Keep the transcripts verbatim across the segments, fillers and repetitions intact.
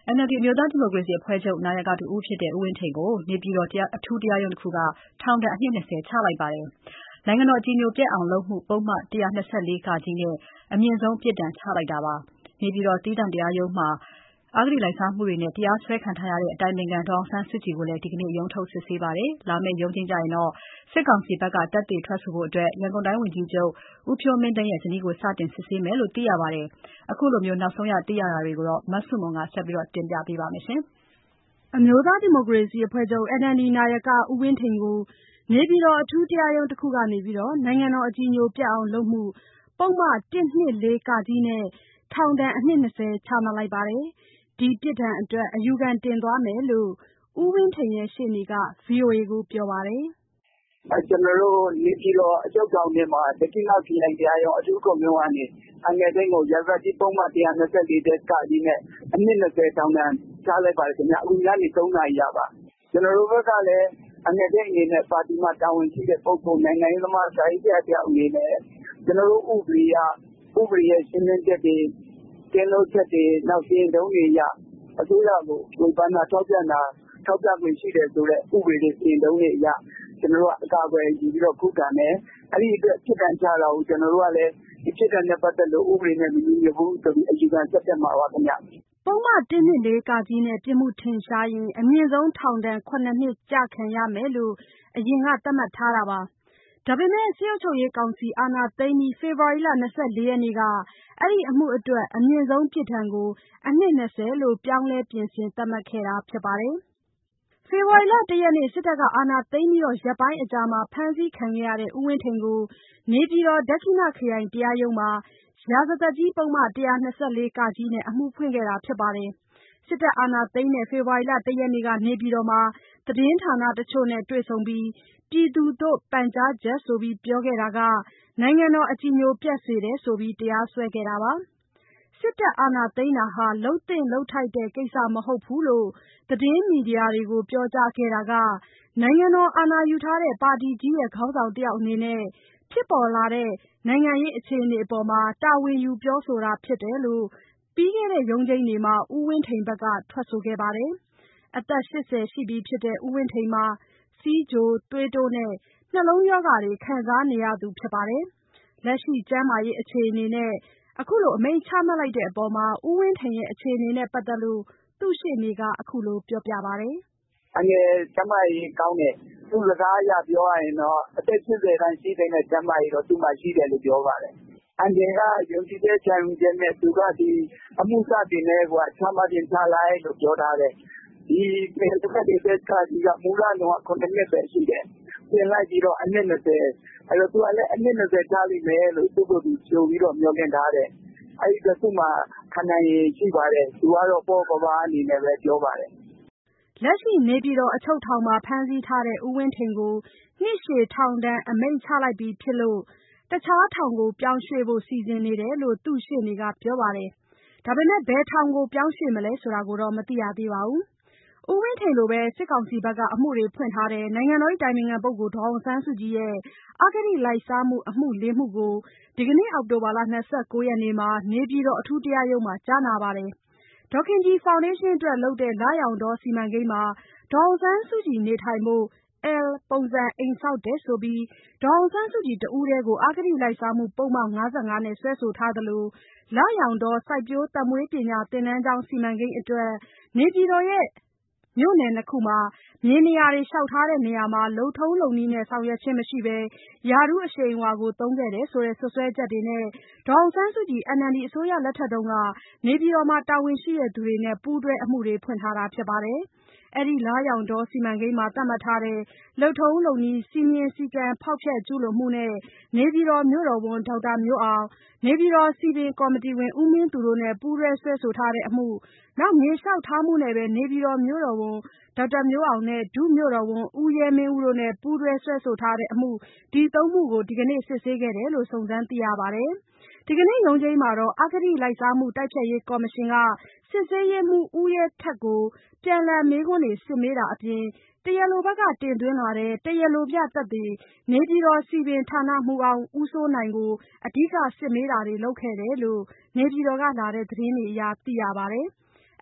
အန်အယ်လ်ဒီ အမျိုးသားဒီမိုကရေစီအဖွဲ့ချုပ် နာယကတဦးဖြစ်တဲ့ ဦးဝင်းထိန်ကို နေပြည်တော်အထူးတရားရုံးတခုက ထောင်ဒဏ် အနှစ် ၂၀ ချလိုက်ပါတယ်။ နိုင်ငံတော်အကြည်ညိုပျက်အောင်လုပ်မှု ပုဒ်မ ၁၂၄ (က) နဲ့ အမြင့်ဆုံးပြစ်ဒဏ်ချလိုက်တာပါ။ နေပြည်တော် သီးသန့်တရားရုံးမှာ အဂတိလိုက်စားမှုတွေနဲ့ တရားစွဲခံထားရတဲ့ အတိုင်ပင်ခံဒေါ်အောင်ဆန်းစုကြည်ကိုလည်း ဒီနေ့ ရုံးထုတ်စစ်ဆေးပါတယ်။ လာမယ့်ရုံးချိန်းကျရင်တော့ စစ်ကောင်စီဘက်က သက်သေထွက်ဆိုဖို့ ရန်ကုန်တိုင်းဝန်ကြီးချုပ် ဦးဖြိုးမင်းသိန်းရဲ့ ဇနီးကို စတင်စစ်ဆေးမယ်လို့ သိရပါတယ်။ ခုလိုနောက်ဆုံးရ သိရတာတွေကို မဆုမွန်က ဆက်ပြီးတင်ပြပါမယ်။အမျိုးသားဒီမိုကရေစီအဖွဲ့ချုပ် အန်အယ်လ်ဒီ နာယက ဦးဝင်းထိန်ကို နေပြည်တော် အထူးတရားရုံးတခုကနေ နိုင်ငံတော်အကြည်ညိုပျက်အောင်လုပ်မှု ပုဒ်မ ၁၂၄ (က) နဲ့ ထောင်ဒဏ် အနှစ် ၂၀ ချမှတ်လိုက်ပါတယ်။ ဒီပြစ်ဒဏ်အတွက် အယူခံတင်သွားမယ်လို့ ဦးဝင်းထိန်ရဲ့ ရှေ့နေက ဗွီအိုအေကို ပြောပါတယ်။ "ကျနော်တို့ နေပြည်တော်အချုပ်ထောင်ထဲမှာ ဒက္ခိဏခရိုင်တရားရုံး အထူးခုံရုံးကနေ အန်ကယ်ထိန်ကို ရာဇသတ်ကြီးပုဒ်မ ၁၂၄ (က) နဲ့ အနှစ် ၂၀ ထောင်ဒဏ်ချလိုက်ပါတယ်ခင်ဗျ။ အခုညနေ ၃ နာရီကပါ။ ကျနော်တို့ဘက်ကလည်း အန်ကယ်ထိန်အနေနဲ့ ပါတီမှာတာဝန်ရှိတဲ့ပုဂ္ဂိုလ် နိုင်ငံရေးသမား စာရေးဆရာတယောက်အနေနဲ့ ကျနော်တို့ဥပဒေအရ ဥပဒေရဲ့ရှင်းလင်းချက်တွေ ကင်းလွတ်ချက်တွေ နောက်စီရင်ထုံးတွေအရ အစိုးရကိုဝေဖန်တာထောက်ပြတာ ထောက်ပြခွင့်ရှိတယ်ဆိုတဲ့ ဥပဒေတွေစီရင်ထုံးတွေအရ ကျနော်တို့ကအကာအကွယ်ယူပြီးတော့ ခုခံတယ်။ အဲဒီအတွက်ပြစ်ဒဏ်ချတာကို ကျနော်တို့ကလည်း ဒီပြစ်ဒဏ်နဲ့ပတ်သက်လို့ ဥပဒေနဲ့မညီညွတ်ဘူးဆိုပြီး အယူခံဆက်တက်မှာပါခင်ဗျ။ " ပုဒ်မ ၁၂၄ (က) နဲ့ ပြစ်မှုထင်ရှားရင် အမြင့်ဆုံးထောင်ဒဏ် ၇ နှစ်ကျခံရမယ်လို့ အရင်က သတ်မှတ်ထားတာပါ။ ဒါပေမဲ့ စစ်ကောင်စီအာဏာသိမ်းပြီး ဖေဖော်ဝါရီလ ၂၄ ရက်နေ့က အဲဒီအမှုအတွက် အမြင့်ဆုံးပြစ်ဒဏ်ကို အနှစ် ၂၀ လို့ ပြောင်းလဲပြင်ဆင်သတ်မှတ်ခဲ့တာဖြစ်ပါတယ်။ ဖေဖော်ဝါရီလ ၁ ရက်နေ့ စစ်တပ်က အာဏာသိမ်းပြီး ရက်ပိုင်းအကြာမှာ ဖမ်းဆီးခံခဲ့ရတဲ့ ဦးဝင်းထိန်ကို နေပြည်တော် ဒက္ခိဏခရိုင်တရားရုံးမှာ ရာဇသတ်ကြီးပုဒ်မ ၁၂၄ (က) နဲ့ အမှုဖွင့်ခဲ့တာဖြစ်ပါတယ်။ စစ်တပ်အာဏာသိမ်းတဲ့ ဖေဖော်ဝါရီလ ၁ ရက်နေ့က နေပြည်တော်မှာ သတင်းဌာနတချို့နဲ့တွေ့ဆုံပြီး ပြည်သူသို့ပန်ကြားချက်ဆိုပြီး ပြောခဲ့တာက နိုင်ငံတော်အကြည်ညိုပျက်စေတယ်ဆိုပြီး တရားစွဲခဲ့တာပါ။ စစ်တပ်အာဏာသိမ်းတာဟာ လုပ်သင့်လုပ်ထိုက်တဲ့ကိစ္စမဟုတ်ဘူးလို့ သတင်းမီဒီယာတွေကို ပြောကြားခဲ့တာက နိုင်ငံတော်အာဏာယူထားတဲ့ ပါတီကြီးရဲ့ ခေါင်းဆောင်တယောက်အနေနဲ့ ဖြစ်ပေါ်လာတဲ့ နိုင်ငံရေးအခြေအနေအပေါ် တာဝန်ယူပြောဆိုတာဖြစ်တယ်လို့ ပြီးခဲ့တဲ့ရုံးချိန်းတွေမှာ ဦးဝင်းထိန်ဘက်က ထွက်ဆိုခဲ့ပါတယ်။ အသက် ၈၀ ရှိပြီဖြစ်တဲ့ ဦးဝင်းထိန်မှာ ဆီးချို၊ သွေးတိုးနဲ့ နှလုံးရောဂါတွေ ခံစားနေရသူဖြစ်ပါတယ်။ လက်ရှိကျန်းမာရေးအခြေအနေနဲ့ အခုလို အမိန့်ချမှတ်လိုက်တဲ့အပေါ် ဦးဝင်းထိန်ရဲ့ အခြေအနေနဲ့ပတ်သက်လို့ သူ့ရှေ့နေက အခုလိုပြောပြပါတယ်။ "အန်ကယ်ကျန်းမာရေးကောင်းတယ်။ သူ့စကားအရပြောရရင်တော့ အသက် ၈၀ အထိရှိသင့်တဲ့ကျန်းမာရေးတော့ သူ့မှာရှိတယ်လို့ပြောပါတယ်။ အန်ကယ်ကယုံကြည်ချက်ခံယူချက်နဲ့ သူကဒီအမှုစတင်ကတည်းကိုက ချမှတ်ချင်ချလိုက်လို့ပြောထားတယ်။ ဒီ ၁၂၄ (က) က မူလတုန်းက ၇ နှစ်ပဲရှိတယ်။ ပြင်လိုက်ပြီးတော့ အနှစ် ၂၀ အဲတော့သူကလည်း အနှစ် ၂၀ ချလိမ့်မယ်လို့ သူ့ကိုယ်သူကြိုပြီးတော့ မျှော်လင့်ထားတယ်။ အဲဒီအတွက်သူ့မှာခံနိုင်ရည်ရှိပါတယ်။ သူကတော့ ပေါ့ပေါ့ပါးပါးအနေနဲ့ပဲပြောပါတယ်။ " လက်ရှိ နေပြည်တော်အချုပ်ထောင်မှာ ဖမ်းဆီးထားတဲ့ ဦးဝင်းထိန်ကို နှစ်ရှည်ထောင်ဒဏ်အမိန့်ချလိုက်ပြီဖြစ်လို့ တခြားထောင်ကို ပြောင်းရွှေ့ဖို့ စီစဉ်နေတယ်လို့ သူ့ရှေ့နေကပြောပါတယ်။ ဒါပေမဲ့ ဘယ်ထောင်ကိုပြောင်းရွှေ့မလဲဆိုတာတော့ မသိရသေးပါဘူး။ ဦးဝင်းထိန်လိုပဲ စစ်ကောင်စီဘက်က အမှုတွေဖွင့်ထားတဲ့ နိုင်ငံတော်အတိုင်ပင်ခံပုဂ္ဂိုလ် ဒေါ်အောင်ဆန်းစုကြည်ရဲ့ အဂတိလိုက်စားမှု အမှု ၄ မှုကို ဒီနေ့ အောက်တိုဘာ ၂၉ ရက်နေ့မှာ နေပြည်တော် အထူးတရားရုံးမှာ ကြားနာပါတယ်။ ဒေါ်ခင်ကြည်ဖောင်ဒေးရှင်းအတွက်လုပ်တဲ့ လရောင်တောစီမံကိန်းမှာ ဒေါ်အောင်ဆန်းစုကြည်နေထိုင်ဖို့ L ပုံစံအိမ်ဆောက်တယ်ဆိုပြီး ဒေါ်အောင်ဆန်းစုကြည်တဦးတည်းကို အဂတိလိုက်စားမှုပုဒ်မ ၅၅ နဲ့ စွဲဆိုထားသလို လရောင်တော စိုက်ပျိုးသက်မွေးပညာသင်တန်းကျောင်းစီမံကိန်းအတွက် နေပြည်တော်မြို့နယ် ၂ ခုမှာ မြေနေရာလျှောက်ထားတဲ့နေရာမှာ လုပ်ထုံးလုပ်နည်းနဲ့ ဆောင်ရွက်ခြင်းမရှိဘဲ ရာထူးအရှိန်အဝါသုံးခဲ့တယ်ဆိုတဲ့ စွပ်စွဲချက်တွေနဲ့ ဒေါ်အောင်ဆန်းစုကြည် အန်အယ်လ်ဒီအစိုးရလက်ထက်က နေပြည်တော်မှာ တာဝန်ရှိသူတွေနဲ့ ပူးတွဲအမှုတွေဖွင့်ထားတာဖြစ်ပါတယ်။ အဲဒီလရောင်တောစီမံကိန်းမှာ သတ်မှတ်ထားတဲ့ လုပ်ထုံးလုပ်နည်း စည်းမျဉ်းစည်းကမ်းဖောက်ဖျက်ကျူးလွန်မှုနဲ့ နေပြည်တော်မြို့တော်ဝန် ဒေါက်တာမျိုးအောင်၊ နေပြည်တော်စည်ပင်ကော်မတီဝင် ဦးမင်းသူတို့နဲ့ ပူးတွဲစွဲဆိုထားတဲ့အမှု၊ မြေလျှောက်ထားမှုနဲ့ပဲ နေပြည်တော်မြို့တော်ဝန် ဒေါက်တာမျိုးအောင်နဲ့ ဒုမြို့တော်ဝန် ဦးရဲမင်းဦးတို့နဲ့ ပူးတွဲစွဲဆိုထားတဲ့အမှု ဒီ သုံးမှုကို ဒီနေ့ စစ်ဆေးခဲ့တယ်လို့ စုံစမ်းသိရပါတယ်။ ဒီနေ့ရုံးချိန်းမှာတော့ အဂတိလိုက်စားမှုတိုက်ဖျက်ရေးကော်မရှင်က စစ်ဆေးရေးမှူး ဦးရဲထက်ကို ပြန်လှန်မေးခွန်းတွေ စစ်မေးတာအပြင် တရားလိုဘက်က တင်သွင်းလာတဲ့ တရားလိုပြသက်သေ နေပြည်တော်စည်ပင်ဌာနမှူးဟောင်း ဦးစိုးနိုင်ကို အဓိကစစ်မေးတာတွေလုပ်ခဲ့တယ်လို့ နေပြည်တော်ကလာတဲ့သတင်းတွေအရ သိရပါတယ်။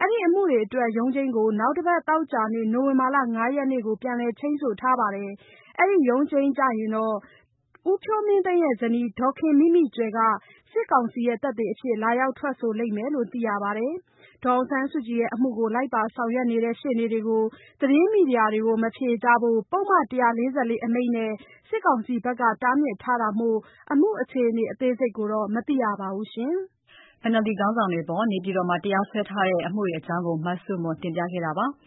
အဲဒီအမှုတွေအတွက် ရုံးချိန်းကို နောက်တစ်ပတ်သောကြာနေ့ နိုဝင်ဘာလ ၅ ရက်နေ့ကို ပြန်လည်ချိန်းဆိုထားပါတယ်။ အဲဒီရုံးချိန်းကျရင်တော့ ဦးဖြိုးမင်းသိန်းရဲ့ဇနီး ဒေါ်ခင်မိမိကြွယ်က စစ်ကောင်စီသက်သေအဖြစ် လာရောက်ထွက်ဆိုလိမ့်မယ်လို့ သိရပါတယ်။ ဒေါ်အောင်ဆန်းစုကြည်ရဲ့အမှုကို လိုက်ပါဆောင်ရွက်နေတဲ့ ရှေ့နေတွေကို သတင်းမီဒီယာတွေကို မဖြေကြားဖို့ ပုဒ်မ ၁၄၄ အမိန့်နဲ့ စစ်ကောင်စီဘက်က တားမြစ်ထားတာမို့ အမှုအခြေအနေ အသေးစိတ်ကိုတော့ မသိရပါဘူး။ NLD ခေါင်းဆောင်တွေအပေါ် နေပြည်တော်မှာ တရားစွဲထားတဲ့အမှုတွေအကြောင်း မဆုမွန်က တင်ပြထားပါ